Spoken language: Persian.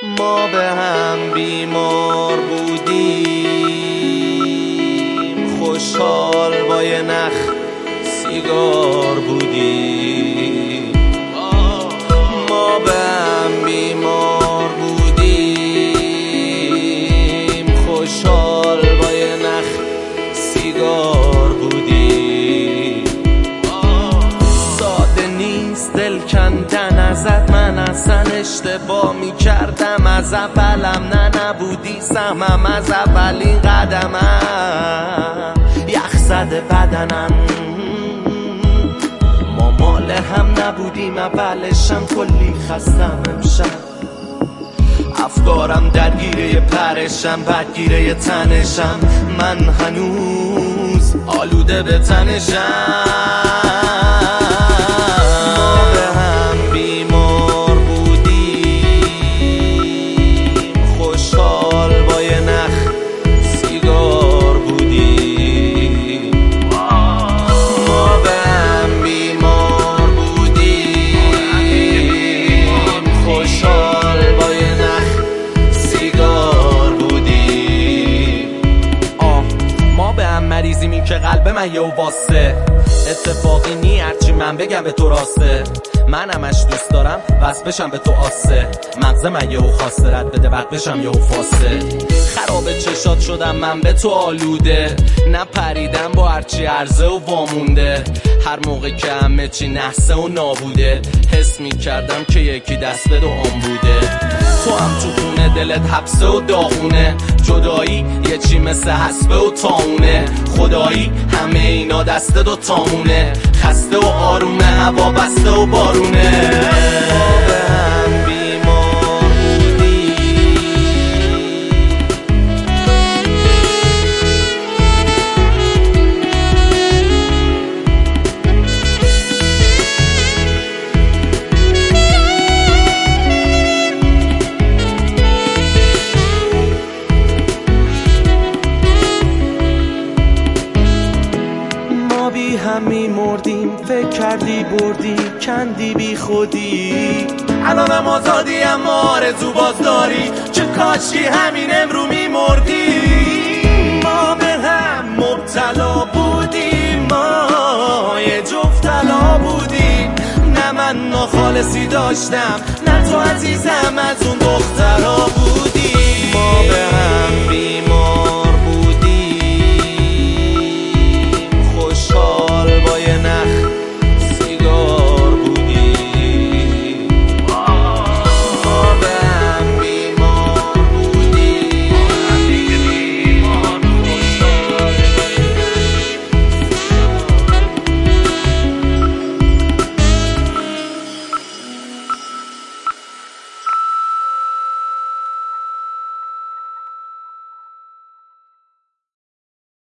ما به هم بیمار بودیم، خوشحال با یه نخ سیگار بودیم. ما به هم بیمار بودیم، خوشحال با یه نخ سیگار بودیم. ساده نیست دل کندن ازت، من اصلا اشتباه میکردم از اولم. نبودی سهمم از اولین قدمم، یخ زده بدنم. ما مال هم نبودیم اولشم، کلی خستم امشب. افکارم درگیره پرشم، بدگیره تنشم. من هنوز آلوده به تنشم. مریضیمی که قلب من یه واسه اتفاقی نی، هرچی من بگم به تو راسته. من همش دوست دارم وصل بشم به تو آسه. مغز من یهو خواسته رد بده وقت بشم یهو فاسه. خراب چشات شدم من به تو آلوده، نپریدم با هرچی عرضه و وامونده. هر موقع که همه چی نحسه و نابوده، حس می کردم که یکی دست به دوام بوده. تو هم تو خونه دلت حبسه و داغونه، جدایی یه چی مثل حسبه و تاونه. خدایی همه اینا دست دو تامونه، خسته و آرومه، هوا بسته و بارونه. هم میمردیم، فکر کردی بردی، کندی بی خودی. الانم آزادی اما آرزو باز داری، چه کاشکی همین امرو میمردی. ما به هم مبتلا بودیم، ما یه جفت طلا بودیم. نه من ناخالصی داشتم، نه تو از